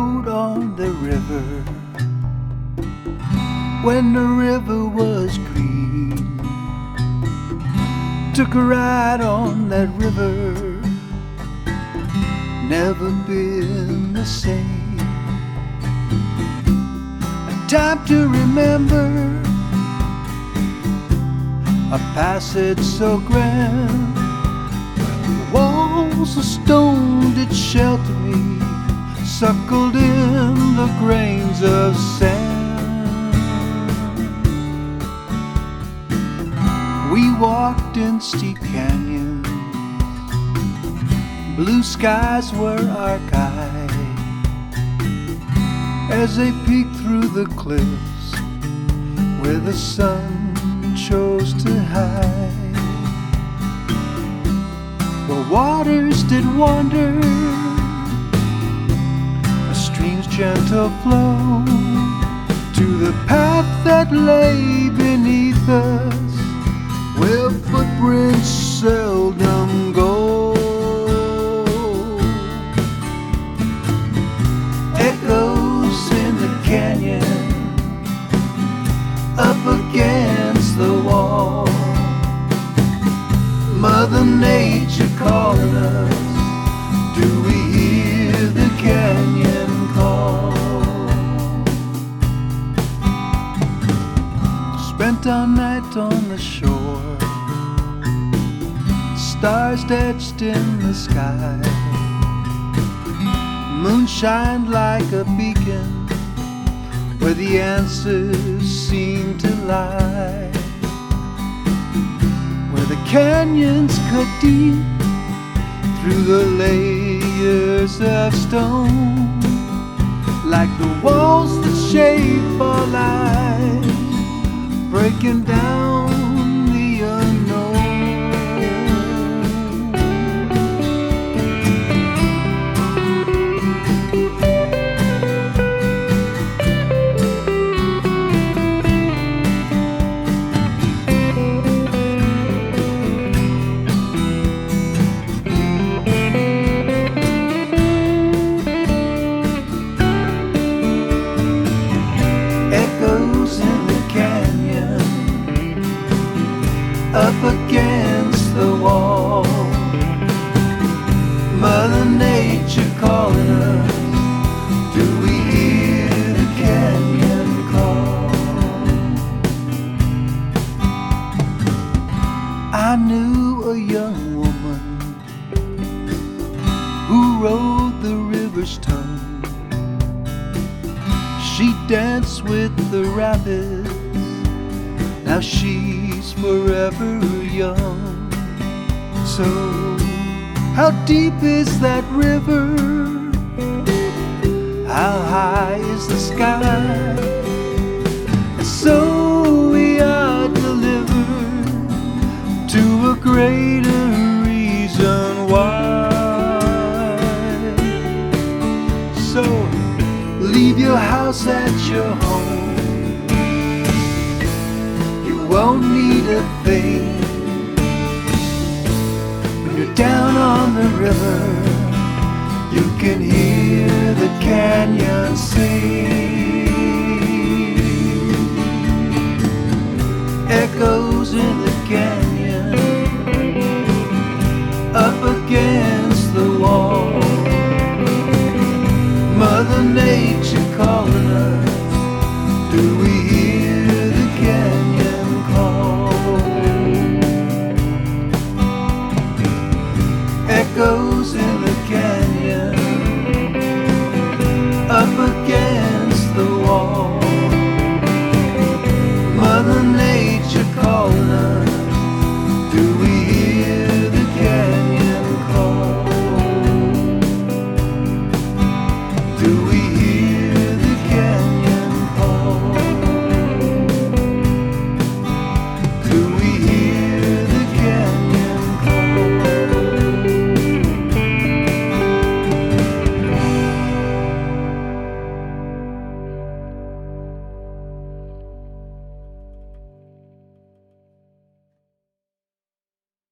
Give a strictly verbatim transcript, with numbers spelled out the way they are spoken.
rode on the river when the river was green. Took a ride on that river, never been the same. A time to remember, a passage so grand. The walls of stone did shelter me, suckled in the grains of sand. We walked in steep canyons, blue skies were our guide, as they peeked through the cliffs where the sun chose to hide. The waters did wander, a stream's gentle flow, to the path that lay beneath us, where footprints seldom go. Echoes in the canyon, up against the wall, Mother Nature calling us. Do we hear the canyon call? Spent our night on the shore, stars etched in the sky, moon shined like a beacon where the answers seem to lie, where the canyons cut deep through the layers of stone, like the walls that shape our lives, breaking down the unknown. Up against the wall, Mother Nature calling us. Do we hear the canyon call? I knew a young woman who rode the river's tongue. She danced with the rapids, now she's forever young. So how deep is that river? How high is the sky? And so we are delivered to a greater reason why. So leave your house at your home, won't need a thing. When you're down on the river, you can hear the